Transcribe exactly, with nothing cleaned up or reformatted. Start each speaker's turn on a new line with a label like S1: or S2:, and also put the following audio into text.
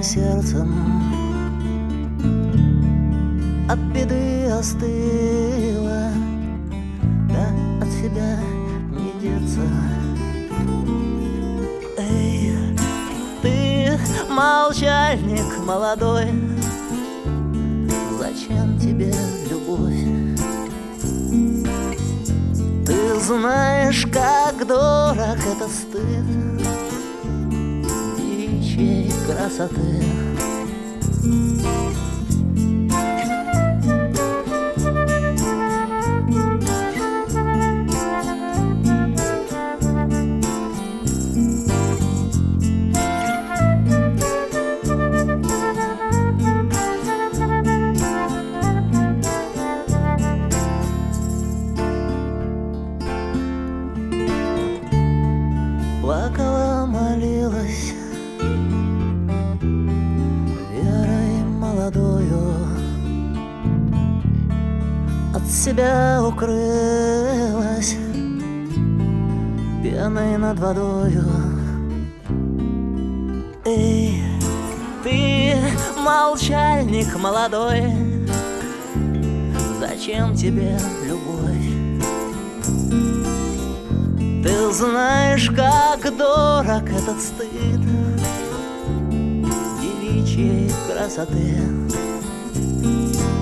S1: сердцем от беды остыло, да от себя не деться. Эй, ты молчальник молодой, зачем тебе любовь? Ты знаешь, как дорог этот стыд девичьей красоты. Плакала, молилась верой молодою, от себя укрылась пеной над водою. Эй, ты молчальник молодой, зачем тебе любовь? Ты знаешь, как дорог этот стыд девичьей красоты.